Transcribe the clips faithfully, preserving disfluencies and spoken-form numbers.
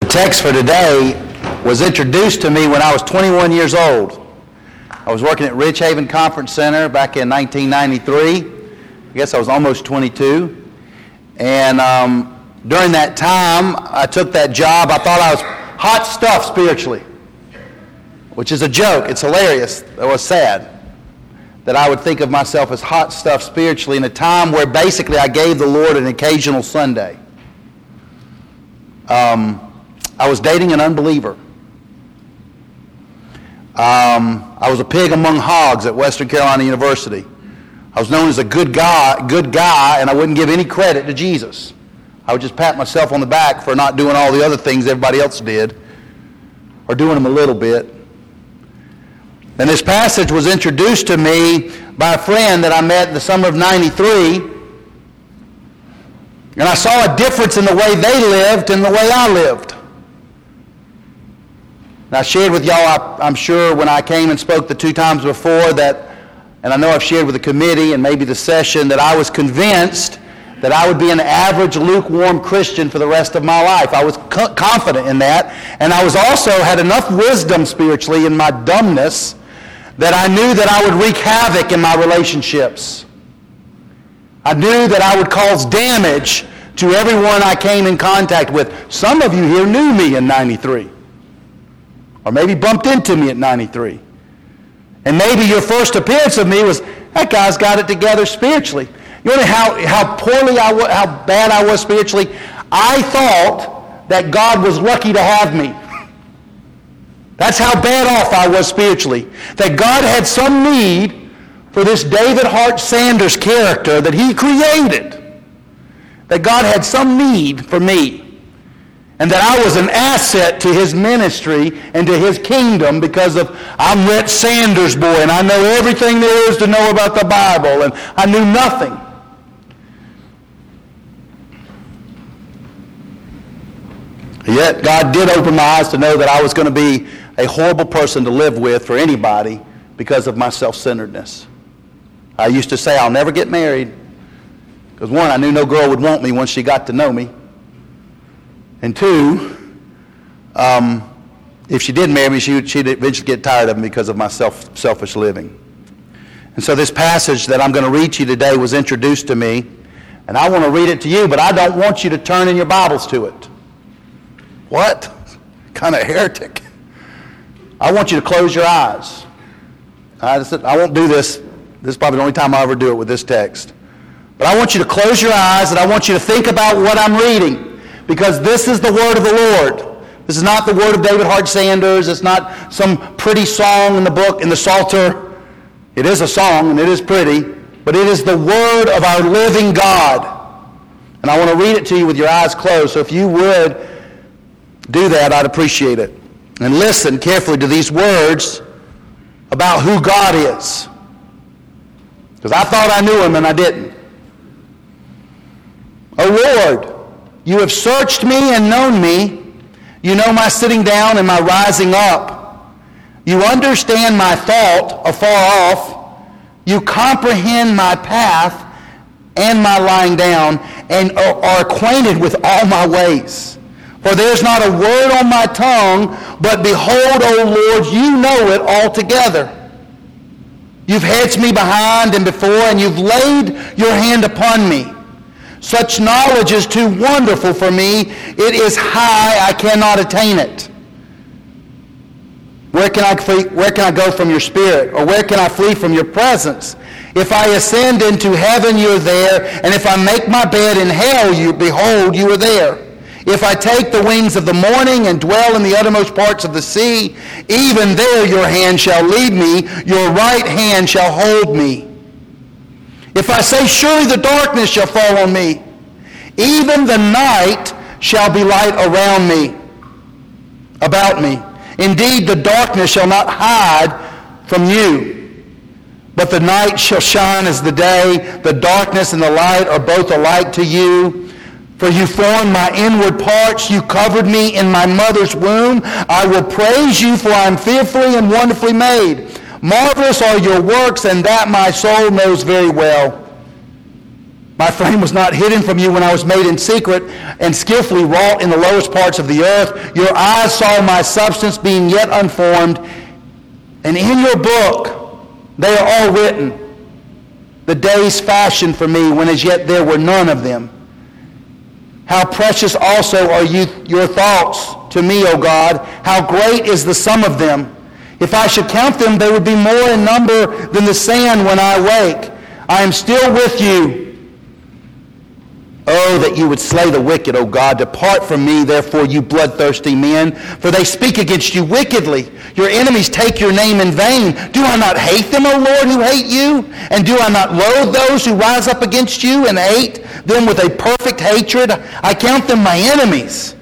text for today was introduced to me when I was twenty-one years old. I was working at Ridge Haven Conference Center back in nineteen ninety-three. I guess I was almost twenty-two. And um, during that time, I took that job. I thought I was hot stuff spiritually, which is a joke. It's hilarious. It was sad that I would think of myself as hot stuff spiritually in a time where basically I gave the Lord an occasional Sunday. Um, I was dating an unbeliever. Um, I was a pig among hogs at Western Carolina University. I was known as a good guy, good guy, and I wouldn't give any credit to Jesus. I would just pat myself on the back for not doing all the other things everybody else did, or doing them a little bit. And this passage was introduced to me by a friend that I met in the summer of ninety-three, and I saw a difference in the way they lived and the way I lived. And I shared with y'all, I, I'm sure, when I came and spoke the two times before that, and I know I've shared with the committee and maybe the session, that I was convinced that I would be an average, lukewarm Christian for the rest of my life. I was co- confident in that. And I was also had enough wisdom spiritually in my dumbness that I knew that I would wreak havoc in my relationships. I knew that I would cause damage to everyone I came in contact with. Some of you here knew me in ninety-three. Or maybe bumped into me at ninety-three. And maybe your first appearance of me was, that guy's got it together spiritually. You know how, how poorly I was, how bad I was spiritually? I thought that God was lucky to have me. That's how bad off I was spiritually. That God had some need for this David Hart Sanders character that he created. That God had some need for me. And that I was an asset to his ministry and to his kingdom because of, I'm Rhett Sanders' boy and I know everything there is to know about the Bible, and I knew nothing. Yet God did open my eyes to know that I was going to be a horrible person to live with for anybody because of my self-centeredness. I used to say I'll never get married because, one, I knew no girl would want me once she got to know me. And two, um, if she did marry me, she would, she'd eventually get tired of me because of my self, selfish living. And so this passage that I'm going to read to you today was introduced to me, and I want to read it to you, but I don't want you to turn in your Bibles to it. What? Kind of heretic. I want you to close your eyes. I, just, I won't do this. This is probably the only time I'll ever do it with this text. But I want you to close your eyes, and I want you to think about what I'm reading. Because this is the word of the Lord. This is not the word of David Hart Sanders. It's not some pretty song in the book, in the Psalter. It is a song, and it is pretty. But it is the word of our living God. And I want to read it to you with your eyes closed. So if you would do that, I'd appreciate it. And listen carefully to these words about who God is. Because I thought I knew him, and I didn't. O Lord, you have searched me and known me. You know my sitting down and my rising up. You understand my thought afar off. You comprehend my path and my lying down, and are acquainted with all my ways. For there's not a word on my tongue, but behold, O Lord, you know it altogether. You've hedged me behind and before, and you've laid your hand upon me. Such knowledge is too wonderful for me. It is high, I cannot attain it. Where can I flee, where can I go from your spirit? Or where can I flee from your presence? If I ascend into heaven, you're there. And if I make my bed in hell, you behold, you are there. If I take the wings of the morning and dwell in the uttermost parts of the sea, even there your hand shall lead me, your right hand shall hold me. If I say, surely the darkness shall fall on me, even the night shall be light around me, about me. Indeed, the darkness shall not hide from you, but the night shall shine as the day. The darkness and the light are both alike to you. For you formed my inward parts. You covered me in my mother's womb. I will praise you, for I am fearfully and wonderfully made. Marvelous are your works, and that my soul knows very well. My frame was not hidden from you when I was made in secret and skillfully wrought in the lowest parts of the earth. Your eyes saw my substance being yet unformed, and in your book they are all written, the days fashioned for me when as yet there were none of them. How precious also are you, your thoughts to me, O God. How great is the sum of them. If I should count them, they would be more in number than the sand when I wake. I am still with you. Oh, that you would slay the wicked, O God. Depart from me, therefore, you bloodthirsty men, for they speak against you wickedly. Your enemies take your name in vain. Do I not hate them, O Lord, who hate you? And do I not loathe those who rise up against you and hate them with a perfect hatred? I count them my enemies.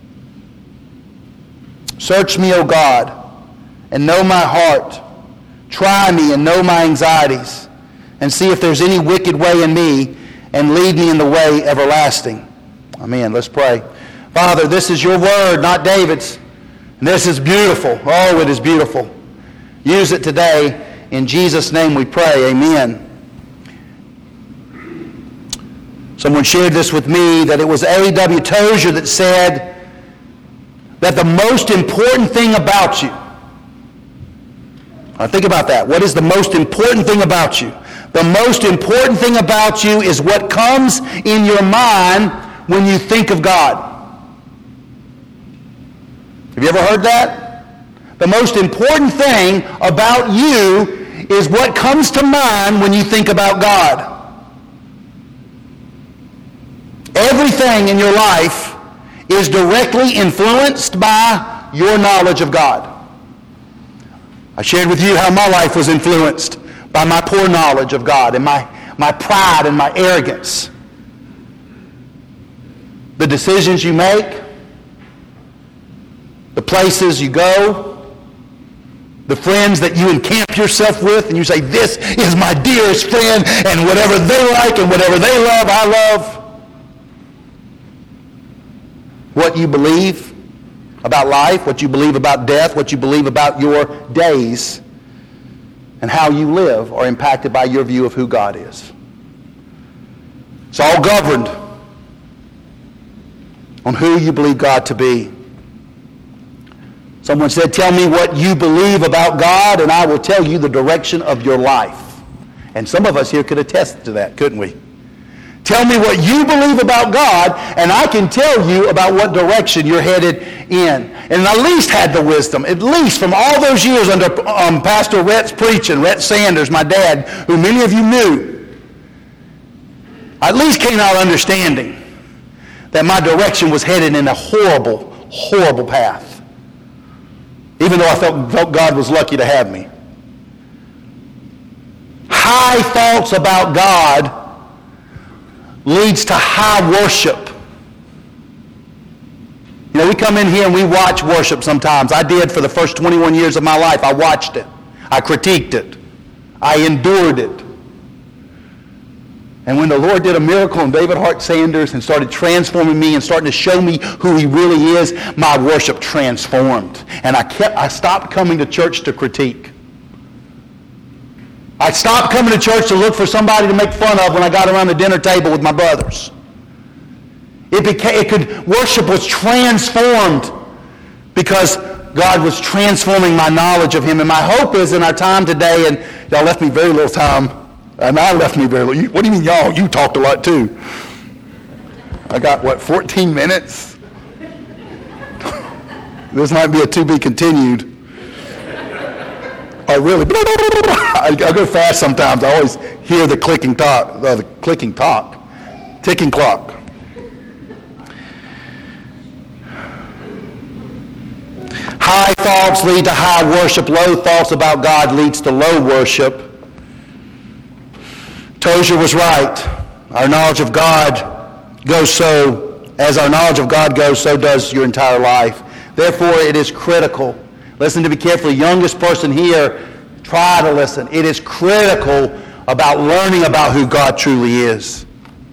Search me, O God, and know my heart. Try me and know my anxieties, and see if there's any wicked way in me, and lead me in the way everlasting. Amen. Let's pray. Father, this is your word, not David's. And this is beautiful. Oh, it is beautiful. Use it today. In Jesus' name we pray. Amen. Someone shared this with me, that it was A W Tozier that said that the most important thing about you. Now think about that. What is the most important thing about you? The most important thing about you is what comes in your mind when you think of God. Have you ever heard that? The most important thing about you is what comes to mind when you think about God. Everything in your life is directly influenced by your knowledge of God. I shared with you how my life was influenced by my poor knowledge of God and my, my pride and my arrogance. The decisions you make, the places you go, the friends that you encamp yourself with, and you say, this is my dearest friend, and whatever they like and whatever they love, I love. What you believe about life, what you believe about death, what you believe about your days, and how you live are impacted by your view of who God is. It's all governed on who you believe God to be. Someone said, tell me what you believe about God, and I will tell you the direction of your life. And some of us here could attest to that, couldn't we? Tell me what you believe about God, and I can tell you about what direction you're headed in. And I at least had the wisdom, at least from all those years under um, Pastor Rhett's preaching, Rhett Sanders, my dad, who many of you knew. I at least came out understanding that my direction was headed in a horrible, horrible path. Even though I felt, felt God was lucky to have me. High thoughts about God leads to high worship. You know, we come in here and we watch worship sometimes. I did for the first twenty-one years of my life. I watched it. I critiqued it. I endured it. And when the Lord did a miracle in David Hart Sanders and started transforming me and starting to show me who he really is, my worship transformed. And I kept, I stopped coming to church to critique. I stopped coming to church to look for somebody to make fun of when I got around the dinner table with my brothers. It became, it could, worship was transformed because God was transforming my knowledge of him. And my hope is in our time today, and y'all left me very little time, and I left me very little. What do you mean y'all? You talked a lot too. I got, what, fourteen minutes? This might be a to be continued. I really, I go fast sometimes. I always hear the clicking talk, uh, the clicking talk, ticking clock. High thoughts lead to high worship. Low thoughts about God leads to low worship. Tozier was right. Our knowledge of God goes so, as our knowledge of God goes, so does your entire life. Therefore, it is critical. Listen to me carefully. Youngest person here, try to listen. It is critical about learning about who God truly is.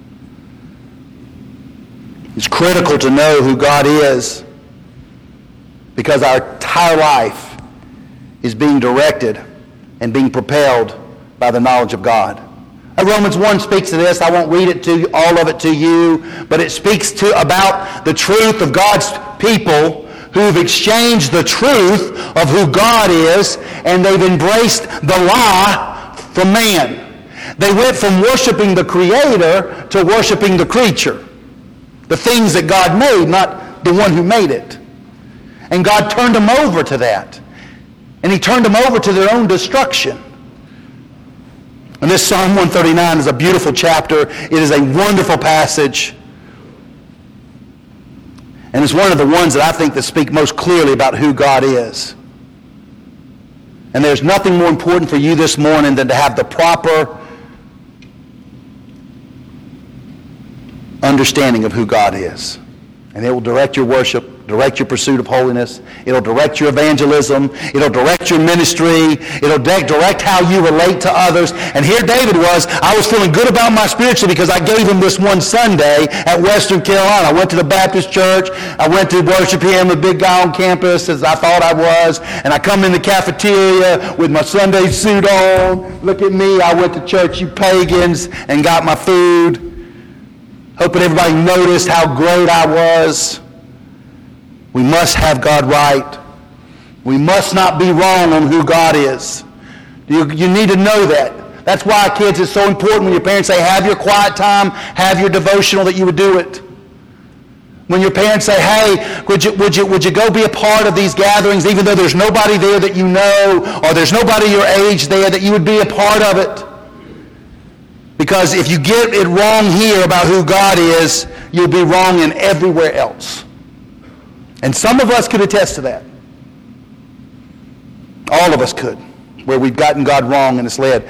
It's critical to know who God is because our entire life is being directed and being propelled by the knowledge of God. Romans one speaks to this. I won't read it to all of it to you, but it speaks to about the truth of God's people who've exchanged the truth of who God is, and they've embraced the lie from man. They went from worshiping the Creator to worshiping the creature, the things that God made, not the one who made it. And God turned them over to that. And he turned them over to their own destruction. And this Psalm one thirty-nine is a beautiful chapter. It is a wonderful passage. And it's one of the ones that I think that speak most clearly about who God is. And there's nothing more important for you this morning than to have the proper understanding of who God is. And it will direct your worship, direct your pursuit of holiness. It'll direct your evangelism. It'll direct your ministry. It'll de- direct how you relate to others. And here David was. I was feeling good about my spirituality because I gave him this one Sunday at Western Carolina. I went to the Baptist church. I went to worship him, the big guy on campus, as I thought I was. And I come in the cafeteria with my Sunday suit on. Look at me. I went to church, you pagans, and got my food. Hoping everybody noticed how great I was. We must have God right. We must not be wrong on who God is. You, you need to know that. That's why, kids, it's so important when your parents say, have your quiet time, have your devotional, that you would do it. When your parents say, hey, would you, would you, would you go be a part of these gatherings, even though there's nobody there that you know, or there's nobody your age there, that you would be a part of it. Because if you get it wrong here about who God is, you'll be wrong in everywhere else. And some of us could attest to that. All of us could, where we've gotten God wrong and it's led.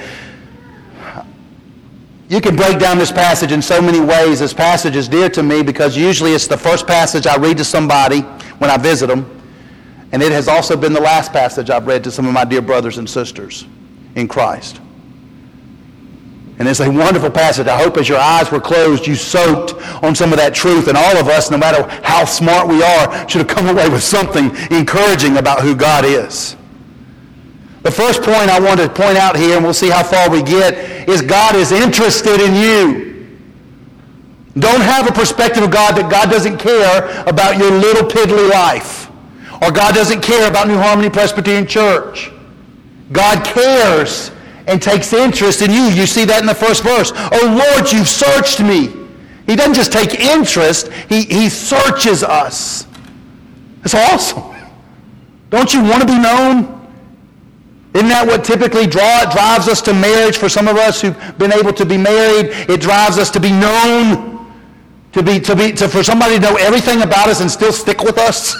You can break down this passage in so many ways. This passage is dear to me because usually it's the first passage I read to somebody when I visit them. And it has also been the last passage I've read to some of my dear brothers and sisters in Christ. And it's a wonderful passage. I hope as your eyes were closed, you soaked on some of that truth. And all of us, no matter how smart we are, should have come away with something encouraging about who God is. The first point I want to point out here, and we'll see how far we get, is God is interested in you. Don't have a perspective of God that God doesn't care about your little piddly life. Or God doesn't care about New Harmony Presbyterian Church. God cares and takes interest in you. You see that in the first verse. Oh Lord, you've searched me. He doesn't just take interest, he, he searches us. That's awesome. Don't you want to be known? Isn't that what typically draw, drives us to marriage for some of us who've been able to be married? It drives us to be known, to be, to be, to, for somebody to know everything about us and still stick with us.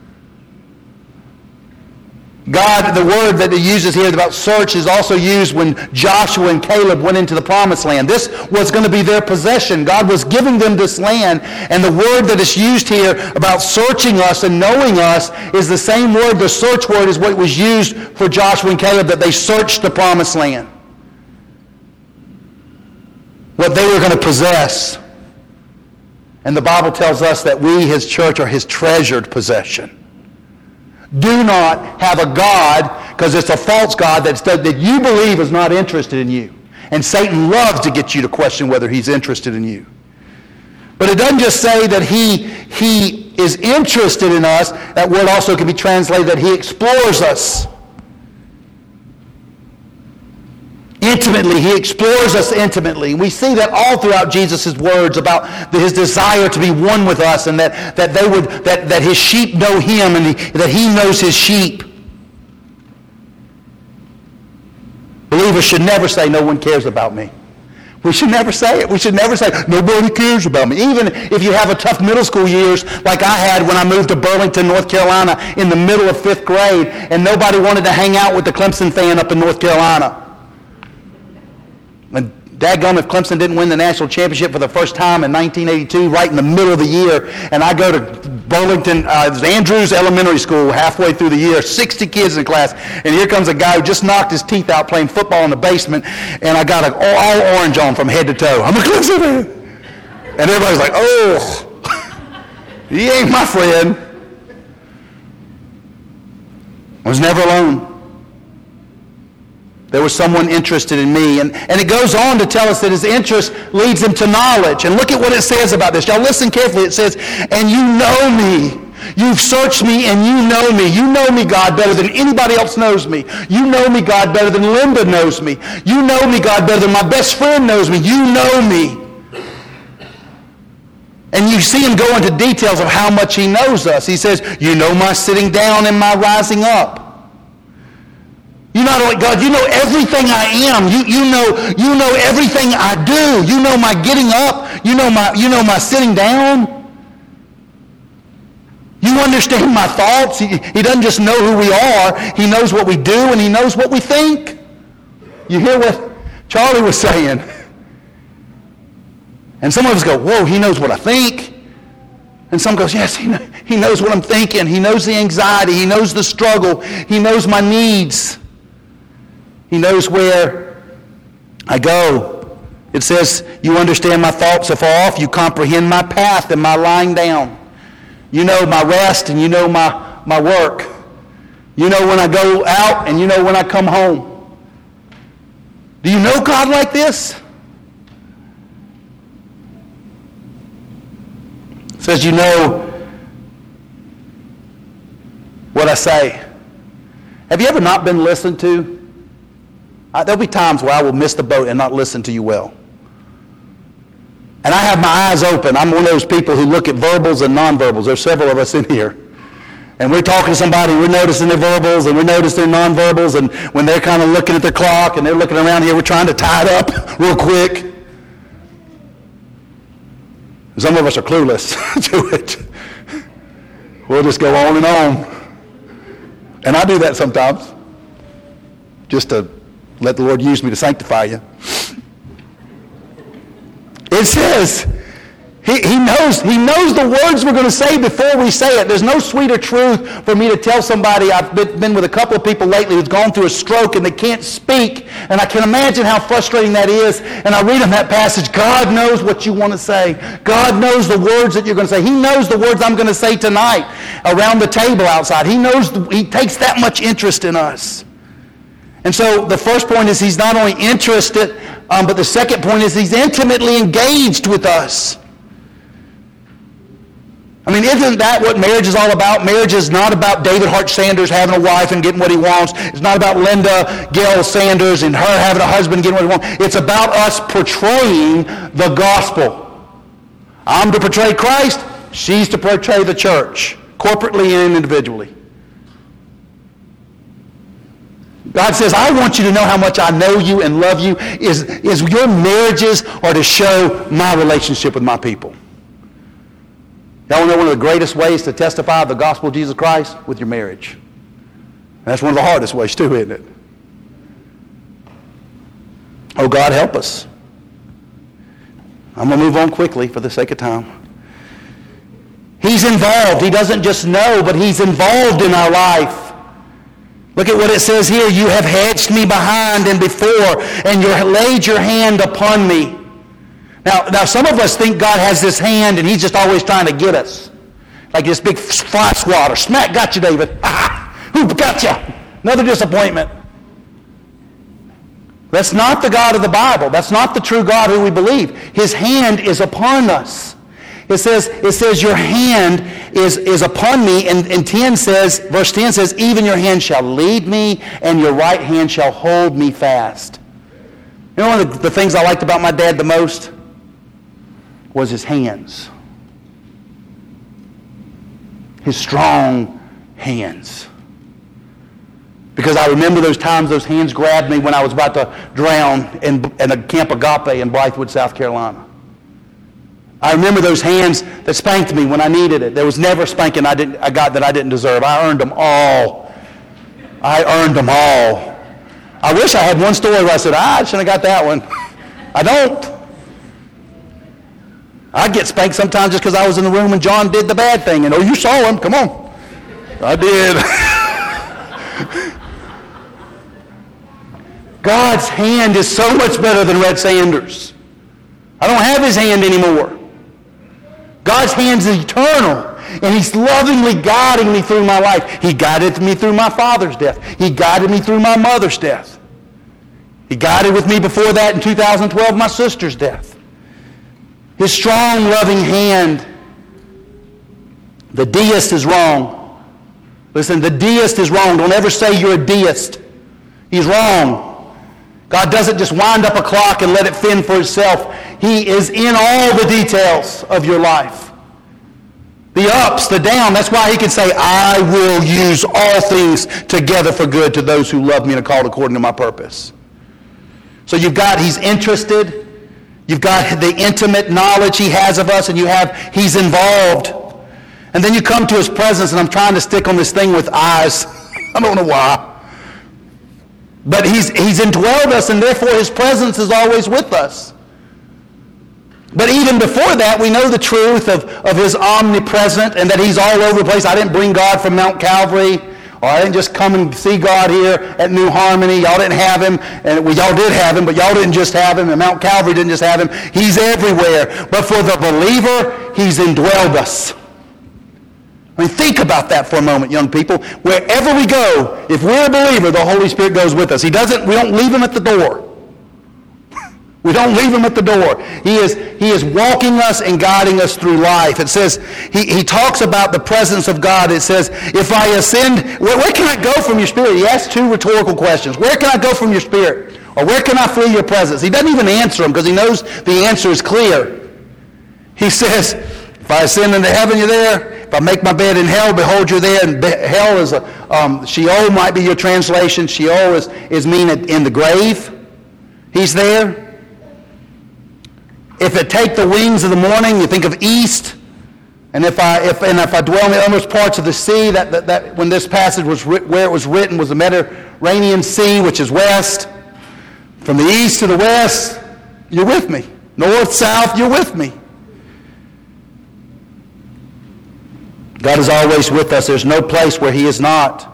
God, the word that he uses here about search is also used when Joshua and Caleb went into the promised land. This was going to be their possession. God was giving them this land, and the word that is used here about searching us and knowing us is the same word. The search word is what was used for Joshua and Caleb, that they searched the promised land. What they were going to possess. And the Bible tells us that we, his church, are his treasured possession. Do not have a God, because it's a false God that's, that you believe is not interested in you. And Satan loves to get you to question whether he's interested in you. But it doesn't just say that he, he is interested in us. That word also can be translated that he explores us. Intimately. He explores us intimately. We see that all throughout Jesus' words about his desire to be one with us, and that, that they would that, that his sheep know him, and he, that he knows his sheep. Believers should never say, no one cares about me. We should never say it. We should never say, nobody cares about me. Even if you have a tough middle school years like I had when I moved to Burlington, North Carolina in the middle of fifth grade, and nobody wanted to hang out with the Clemson fan up in North Carolina. And dadgum, if Clemson didn't win the national championship for the first time in nineteen eighty-two, right in the middle of the year, and I go to Burlington, uh, it was Andrews Elementary School halfway through the year, sixty kids in class, and here comes a guy who just knocked his teeth out playing football in the basement, and I got a, all, all orange on from head to toe. I'm a Clemson fan. And everybody's like, oh, he ain't my friend. I was never alone. There was someone interested in me. And, and it goes on to tell us that his interest leads him to knowledge. And look at what it says about this. Y'all listen carefully. It says, and you know me. You've searched me and you know me. You know me, God, better than anybody else knows me. You know me, God, better than Linda knows me. You know me, God, better than my best friend knows me. You know me. And you see him go into details of how much he knows us. He says, you know my sitting down and my rising up. You not only, God, you know everything I am. You, you, know, you know everything I do. You know my getting up. You know my, you know my sitting down. You understand my thoughts. He, he doesn't just know who we are. He knows what we do and he knows what we think. You hear what Charlie was saying? And some of us go, whoa, he knows what I think. And some goes, yes, he, know, he knows what I'm thinking. He knows the anxiety. He knows the struggle. He knows my needs. He knows where I go. It says, you understand my thoughts afar off. You comprehend my path and my lying down. You know my rest and you know my, my work. You know when I go out and you know when I come home. Do you know God like this? It says you know what I say. Have you ever not been listened to? Uh, there'll be times where I will miss the boat and not listen to you well. And I have my eyes open. I'm one of those people who look at verbals and nonverbals. There's several of us in here. And we're talking to somebody, we're noticing their verbals, and we're noticing their nonverbals, and when they're kind of looking at their clock, and they're looking around here, we're trying to tie it up real quick. Some of us are clueless to it. We'll just go on and on. And I do that sometimes, just to let the Lord use me to sanctify you. It says, he, he knows he knows the words we're going to say before we say it. There's no sweeter truth for me to tell somebody. I've been, been with a couple of people lately who's gone through a stroke and they can't speak. And I can imagine how frustrating that is. And I read in that passage, God knows what you want to say. God knows the words that you're going to say. He knows the words I'm going to say tonight around the table outside. He knows, the, he takes that much interest in us. And so the first point is he's not only interested, um, but the second point is he's intimately engaged with us. I mean, isn't that what marriage is all about? Marriage is not about David Hart Sanders having a wife and getting what he wants. It's not about Linda Gail Sanders and her having a husband and getting what he wants. It's about us portraying the gospel. I'm to portray Christ. She's to portray the church, corporately and individually. God says, I want you to know how much I know you and love you. Is, is your marriages are to show my relationship with my people. Y'all know one of the greatest ways to testify of the gospel of Jesus Christ? With your marriage. And that's one of the hardest ways too, isn't it? Oh, God, help us. I'm going to move on quickly for the sake of time. He's involved. He doesn't just know, but he's involved in our life. Look at what it says here. You have hedged me behind and before, and you have laid your hand upon me. Now, now, some of us think God has this hand, and he's just always trying to get us. Like this big fly swatter. Smack, got you, David. Ah, who got you? Another disappointment. That's not the God of the Bible. That's not the true God who we believe. His hand is upon us. It says, it says your hand is, is upon me, and, and ten says, verse ten says, even your hand shall lead me, and your right hand shall hold me fast. You know one of the, the things I liked about my dad the most was his hands. His strong hands. Because I remember those times those hands grabbed me when I was about to drown in, in a Camp Agape in Blythewood, South Carolina. I remember those hands that spanked me when I needed it. There was never a spanking I, didn't, I got that I didn't deserve. I earned them all. I earned them all. I wish I had one story where I said, ah, I shouldn't have got that one. I don't. I get spanked sometimes just because I was in the room and John did the bad thing. And, oh, you saw him. Come on. I did. God's hand is so much better than Red Sanders. I don't have his hand anymore. God's hand is eternal, and he's lovingly guiding me through my life. He guided me through my father's death. He guided me through my mother's death. He guided with me before that in two thousand twelve, my sister's death. His strong, loving hand. The deist is wrong. Listen, the deist is wrong. Don't ever say you're a deist. He's wrong. God doesn't just wind up a clock and let it fend for itself. He is in all the details of your life. The ups, the down. That's why he can say, I will use all things together for good to those who love me and are called according to my purpose. So you've got, he's interested. You've got the intimate knowledge he has of us, and you have, he's involved. And then you come to his presence, and I'm trying to stick on this thing with eyes. I don't know why. But he's, he's indwelled us, and therefore his presence is always with us. But even before that, we know the truth of, of his omnipresent and that he's all over the place. I didn't bring God from Mount Calvary, or I didn't just come and see God here at New Harmony. Y'all didn't have him, and well, y'all did have him, but y'all didn't just have him, and Mount Calvary didn't just have him. He's everywhere. But for the believer, he's indwelled us. I mean, think about that for a moment, young people. Wherever we go, if we're a believer, the Holy Spirit goes with us. He doesn't, we don't leave him at the door. We don't leave him at the door. He is, he is walking us and guiding us through life. It says, he, he talks about the presence of God. It says, if I ascend, where, where can I go from your spirit? He asks two rhetorical questions. Where can I go from your spirit? Or where can I flee your presence? He doesn't even answer them because he knows the answer is clear. He says, if I ascend into heaven, you're there. If I make my bed in hell, behold, you're there. And be- hell is, a, um, Sheol might be your translation. Sheol is, is mean in the grave. He's there. If it take the wings of the morning, you think of east. And if I if and if I dwell in the uttermost parts of the sea, that, that, that when this passage was writ, where it was written was the Mediterranean Sea, which is west. From the east to the west, you're with me. North, south, you're with me. God is always with us. There's no place where he is not.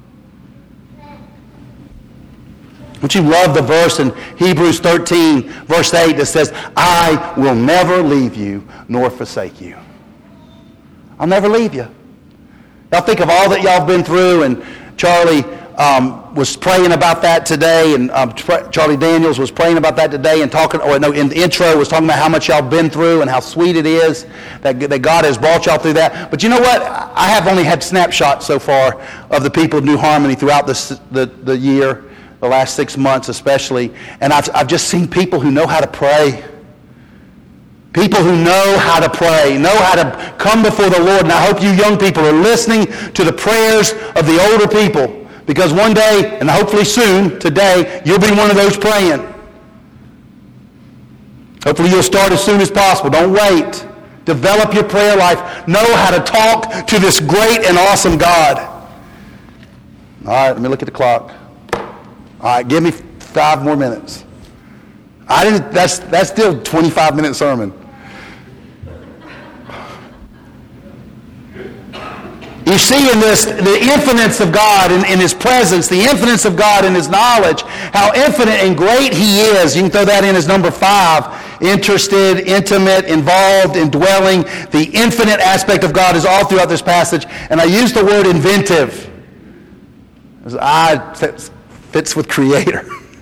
Don't you love the verse in Hebrews thirteen, verse eight that says, I will never leave you nor forsake you. I'll never leave you. Y'all think of all that y'all have been through, and Charlie um, was praying about that today, and um, Charlie Daniels was praying about that today, and talking, or no, in the intro was talking about how much y'all have been through and how sweet it is that, that God has brought y'all through that. But you know what? I have only had snapshots so far of the people of New Harmony throughout this, the, the year. The last six months especially, and I've, I've just seen people who know how to pray. People who know how to pray, know how to come before the Lord. And I hope you young people are listening to the prayers of the older people, because one day, and hopefully soon, today, you'll be one of those praying. Hopefully you'll start as soon as possible. Don't wait. Develop your prayer life. Know how to talk to this great and awesome God. All right, let me look at the clock. All right, give me five more minutes. I didn't. That's that's still a twenty-five minute sermon. You see in this the infiniteness of God in, in his presence, the infiniteness of God in his knowledge, how infinite and great he is. You can throw that in as number five. Interested, intimate, involved, indwelling. The infinite aspect of God is all throughout this passage. And I use the word inventive. I fits with creator.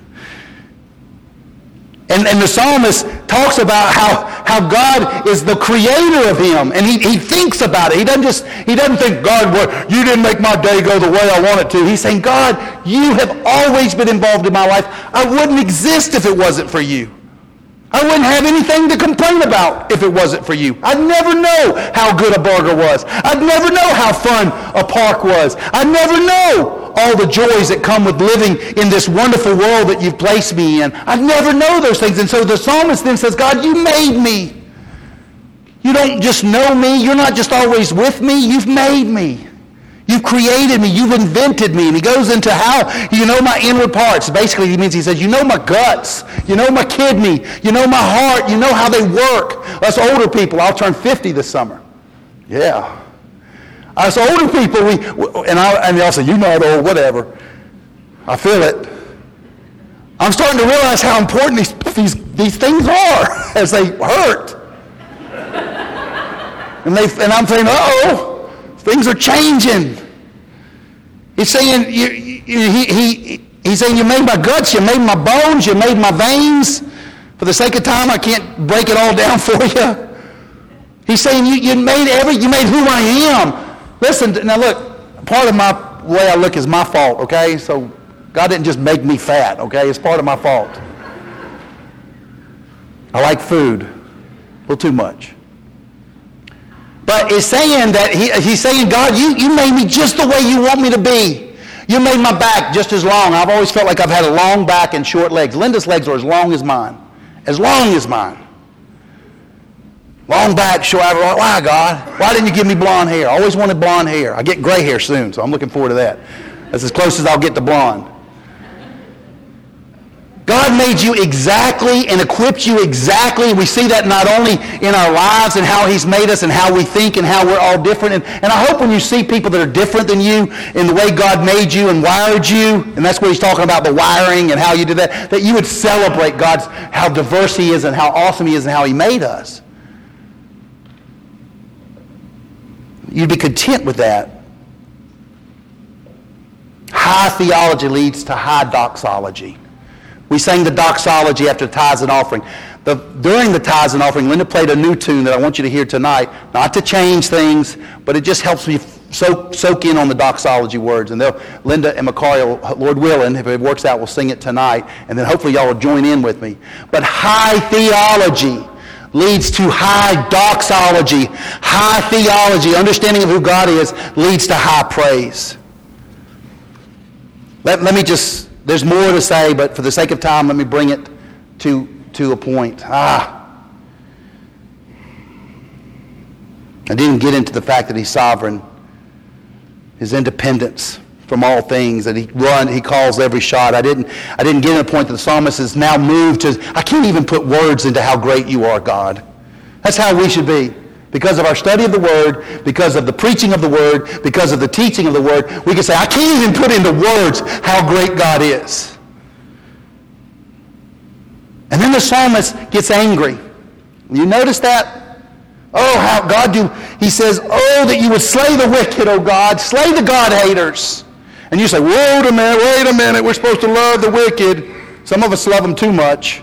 And, and the psalmist talks about how, how God is the creator of him. And he, he thinks about it. He doesn't just, he doesn't think, God, well, you didn't make my day go the way I want it to. He's saying, God, you have always been involved in my life. I wouldn't exist if it wasn't for you. I wouldn't have anything to complain about if it wasn't for you. I'd never know how good a burger was. I'd never know how fun a park was. I'd never know all the joys that come with living in this wonderful world that you've placed me in. I'd never know those things. And so the psalmist then says, God, you made me. You don't just know me. You're not just always with me. You've made me. You've created me. You've invented me. And he goes into how you know my inward parts. Basically, he means he says, you know my guts. You know my kidney. You know my heart. You know how they work. Us older people, I'll turn fifty this summer. Yeah. Us older people, we and I and y'all say, you're not old, whatever. I feel it. I'm starting to realize how important these these, these things are as they hurt. And they and I'm saying, uh-oh. Things are changing. He's saying, you, you, he, he, He's saying, you made my guts, you made my bones, you made my veins. For the sake of time, I can't break it all down for you. He's saying, you, you made every, you made who I am. Listen, now look, part of my way I look is my fault, okay? So God didn't just make me fat, okay? It's part of my fault. I like food, a little too much. But it's saying that, he, he's saying, God, you, you made me just the way you want me to be. You made my back just as long. I've always felt like I've had a long back and short legs. Linda's legs are as long as mine. As long as mine. Long back, short. Why, God? Why didn't you give me blonde hair? I always wanted blonde hair. I get gray hair soon, so I'm looking forward to that. That's as close as I'll get to blonde. God made you exactly and equipped you exactly. We see that not only in our lives and how he's made us and how we think and how we're all different. And, and I hope when you see people that are different than you in the way God made you and wired you, and that's what he's talking about, the wiring and how you did that, that you would celebrate God's, how diverse he is and how awesome he is and how he made us. You'd be content with that. High theology leads to high doxology. We sang the doxology after the tithes and offering. The, during the tithes and offering, Linda played a new tune that I want you to hear tonight. Not to change things, but it just helps me soak, soak in on the doxology words. And they'll, Linda and Macari, Lord willing, if it works out, will sing it tonight. And then hopefully y'all will join in with me. But high theology leads to high doxology. High theology, understanding of who God is, leads to high praise. Let, let me just... There's more to say, but for the sake of time, let me bring it to, to a point. Ah. I didn't get into the fact that he's sovereign, his independence from all things, that he run, he calls every shot. I didn't, I didn't get to the point that the psalmist is now moved to, I can't even put words into how great you are, God. That's how we should be. Because of our study of the Word, because of the preaching of the Word, because of the teaching of the Word, we can say, I can't even put into words how great God is. And then the psalmist gets angry. You notice that? Oh, how God do, he says, oh, that you would slay the wicked, oh God, slay the God-haters. And you say, wait a minute, wait a minute, we're supposed to love the wicked. Some of us love them too much.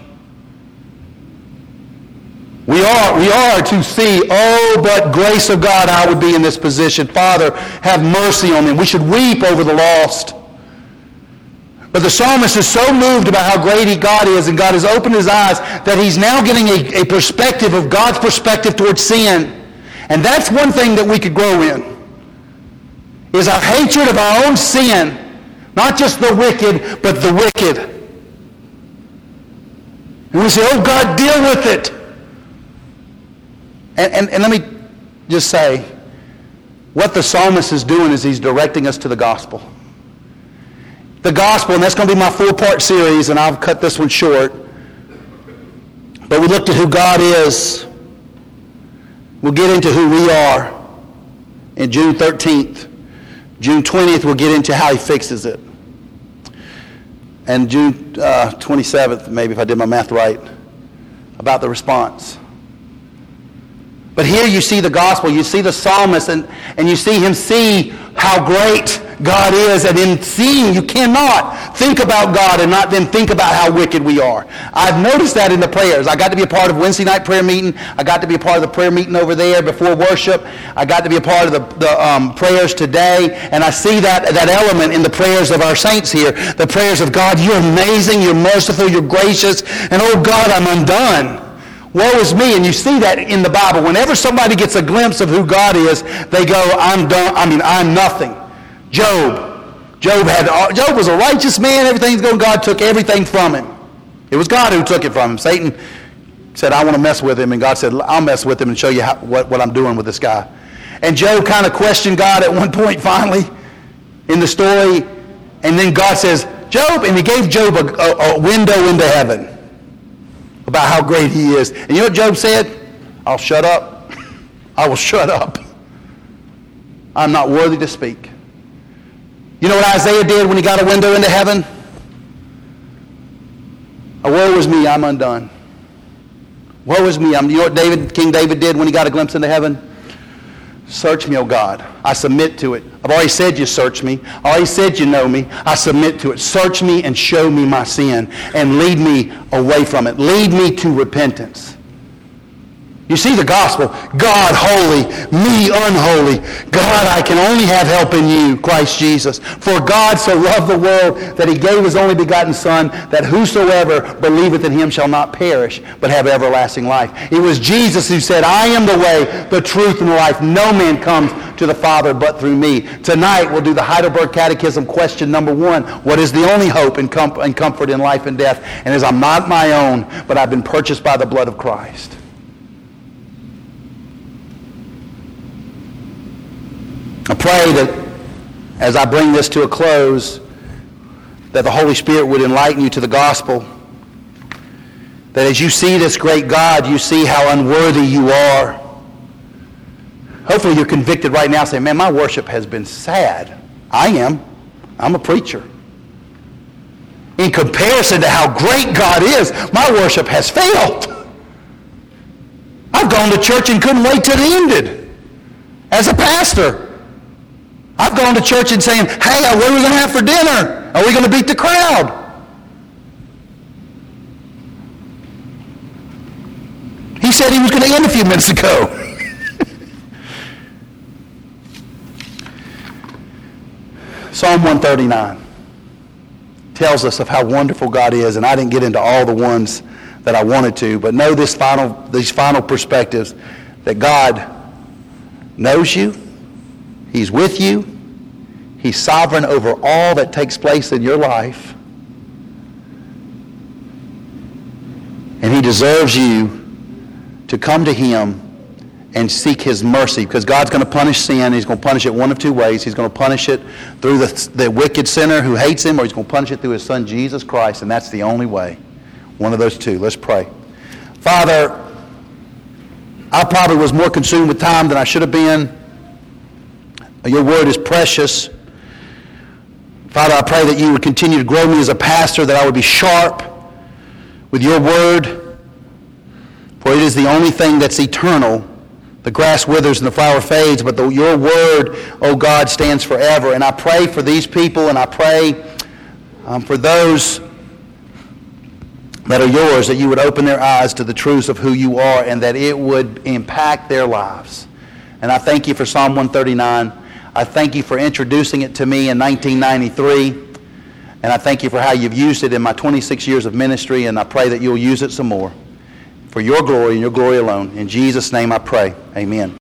We are, we are to see, oh, but grace of God, I would be in this position. Father, have mercy on me. We should weep over the lost. But the psalmist is so moved about how great he God is, and God has opened his eyes, that he's now getting a, a perspective of God's perspective towards sin. And that's one thing that we could grow in, is our hatred of our own sin. Not just the wicked, but the wicked. And we say, oh, God, deal with it. And, and, and let me just say, what the psalmist is doing is he's directing us to the gospel. The gospel, and that's going to be my four-part series, and I've cut this one short. But we looked at who God is. We'll get into who we are in June thirteenth. June twentieth, we'll get into how he fixes it. And June uh, twenty-seventh, maybe if I did my math right, about the response. But here you see the gospel, you see the psalmist, and, and you see him see how great God is. And in seeing, you cannot think about God and not then think about how wicked we are. I've noticed that in the prayers. I got to be a part of Wednesday night prayer meeting. I got to be a part of the prayer meeting over there before worship. I got to be a part of the, the um, prayers today. And I see that, that element in the prayers of our saints here. The prayers of God, you're amazing, you're merciful, you're gracious, and oh God, I'm undone. Woe is me. And you see that in the Bible. Whenever somebody gets a glimpse of who God is, they go, I'm done. I mean, I'm nothing. Job. Job had. Job was a righteous man. Everything's going. God took everything from him. It was God who took it from him. Satan said, I want to mess with him. And God said, I'll mess with him and show you how, what, what I'm doing with this guy. And Job kind of questioned God at one point finally in the story. And then God says, Job, and he gave Job a, a, a window into heaven about how great he is. And you know what Job said? I'll shut up. I will shut up. I'm not worthy to speak. You know what Isaiah did when he got a window into heaven? Oh, woe is me, I'm undone. Woe is me. I'm, you know what David, King David did when he got a glimpse into heaven? Search me, O God. I submit to it. I've already said you search me. I already said you know me. I submit to it. Search me and show me my sin and lead me away from it. Lead me to repentance. You see the gospel. God holy, me unholy. God, I can only have help in you, Christ Jesus. For God so loved the world that he gave his only begotten Son, that whosoever believeth in him shall not perish, but have everlasting life. It was Jesus who said, I am the way, the truth, and the life. No man comes to the Father but through me. Tonight we'll do the Heidelberg Catechism question number one. What is the only hope and, com- and comfort in life and death? And as I'm not my own, but I've been purchased by the blood of Christ. I pray that as I bring this to a close, that the Holy Spirit would enlighten you to the gospel. That as you see this great God, you see how unworthy you are. Hopefully you're convicted right now saying, man, my worship has been sad. I am. I'm a preacher. In comparison to how great God is, my worship has failed. I've gone to church and couldn't wait till it ended as a pastor. I've gone to church and saying, hey, what are we going to have for dinner? Are we going to beat the crowd? He said he was going to end a few minutes ago. Psalm one thirty-nine tells us of how wonderful God is, and I didn't get into all the ones that I wanted to, but know this final, these final perspectives, that God knows you, he's with you, he's sovereign over all that takes place in your life, and he deserves you to come to him and seek his mercy, because God's going to punish sin. He's going to punish it one of two ways. He's going to punish it through the, the wicked sinner who hates him, or he's going to punish it through his Son, Jesus Christ, and that's the only way. One of those two. Let's pray. Father, I probably was more consumed with time than I should have been. Your word is precious. Father, I pray that you would continue to grow me as a pastor, that I would be sharp with your word, for it is the only thing that's eternal. The grass withers and the flower fades, but the, your word, oh God, stands forever. And I pray for these people, and I pray um, for those that are yours, that you would open their eyes to the truths of who you are, and that it would impact their lives. And I thank you for Psalm one thirty-nine. I thank you for introducing it to me in nineteen ninety-three. And I thank you for how you've used it in my twenty-six years of ministry, and I pray that you'll use it some more for your glory and your glory alone. In Jesus' name I pray. Amen.